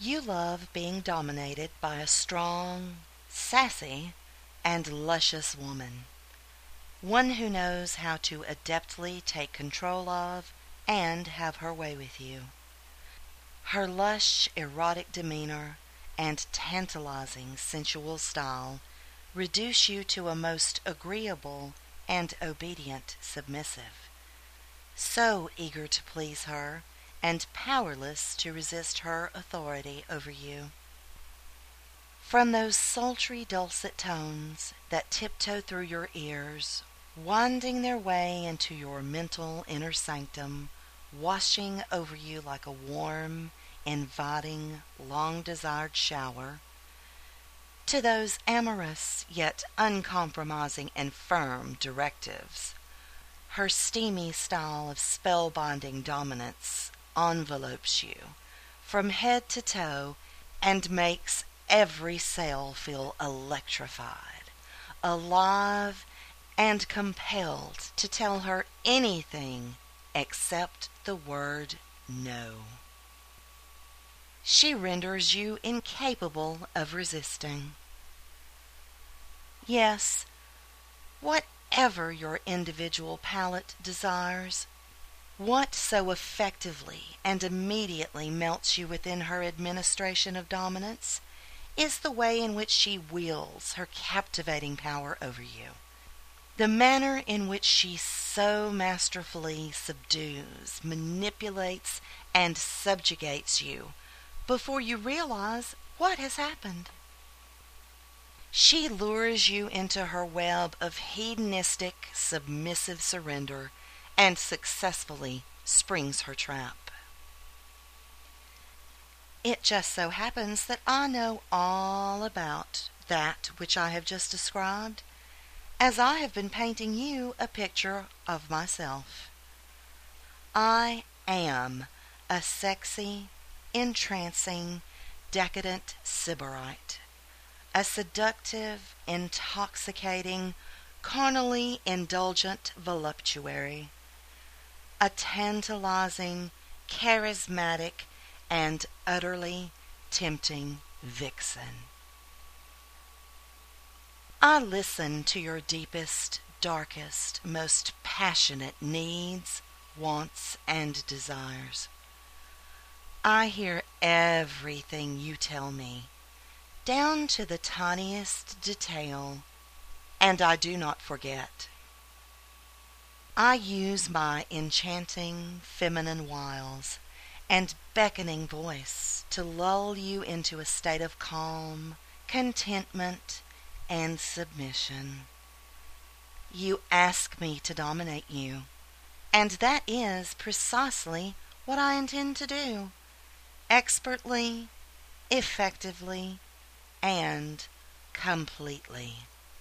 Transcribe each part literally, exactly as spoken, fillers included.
You love being dominated by a strong, sassy, and luscious woman, one who knows how to adeptly take control of and have her way with you. Her lush, erotic demeanor and tantalizing sensual style reduce you to a most agreeable and obedient submissive, so eager to please her and powerless to resist her authority over you. From those sultry dulcet tones that tiptoe through your ears, winding their way into your mental inner sanctum, washing over you like a warm, inviting, long-desired shower, to those amorous yet uncompromising and firm directives, her steamy style of spellbinding dominance envelopes you from head to toe and makes every cell feel electrified, alive, and compelled to tell her anything except the word no. She renders you incapable of resisting. Yes, whatever your individual palate desires, what so effectively and immediately melts you within her administration of dominance is the way in which she wields her captivating power over you. The manner in which she so masterfully subdues, manipulates, and subjugates you before you realize what has happened. She lures you into her web of hedonistic, submissive surrender and successfully springs her trap. It just so happens that I know all about that which I have just described, as I have been painting you a picture of myself. I am a sexy, entrancing, decadent sybarite, a seductive, intoxicating, carnally indulgent voluptuary, a tantalizing, charismatic, and utterly tempting vixen. I listen to your deepest, darkest, most passionate needs, wants, and desires. I hear everything you tell me, down to the tiniest detail, and I do not forget. I use my enchanting feminine wiles and beckoning voice to lull you into a state of calm, contentment, and submission. You ask me to dominate you, and that is precisely what I intend to do, expertly, effectively, and completely.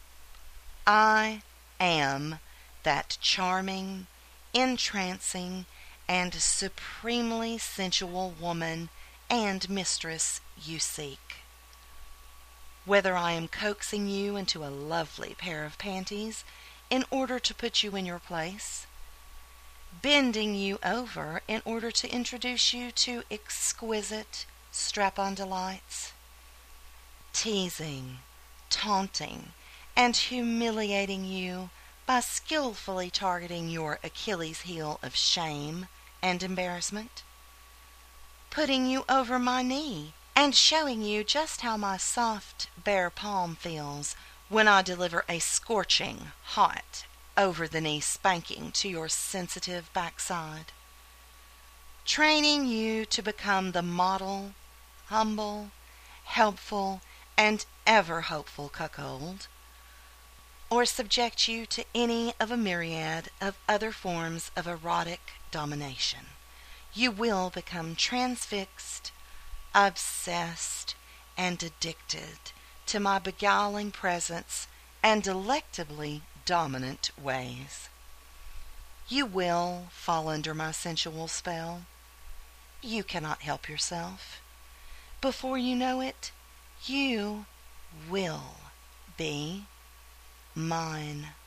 I am that charming, entrancing, and supremely sensual woman and mistress you seek. Whether I am coaxing you into a lovely pair of panties in order to put you in your place, bending you over in order to introduce you to exquisite strap-on delights, teasing, taunting, and humiliating you by skillfully targeting your Achilles heel of shame and embarrassment, putting you over my knee and showing you just how my soft, bare palm feels when I deliver a scorching, hot, over-the-knee spanking to your sensitive backside, training you to become the model, humble, helpful, and ever-hopeful cuckold, or subject you to any of a myriad of other forms of erotic domination. You will become transfixed, obsessed, and addicted to my beguiling presence and delectably dominant ways. You will fall under my sensual spell. You cannot help yourself. Before you know it, you will be mine.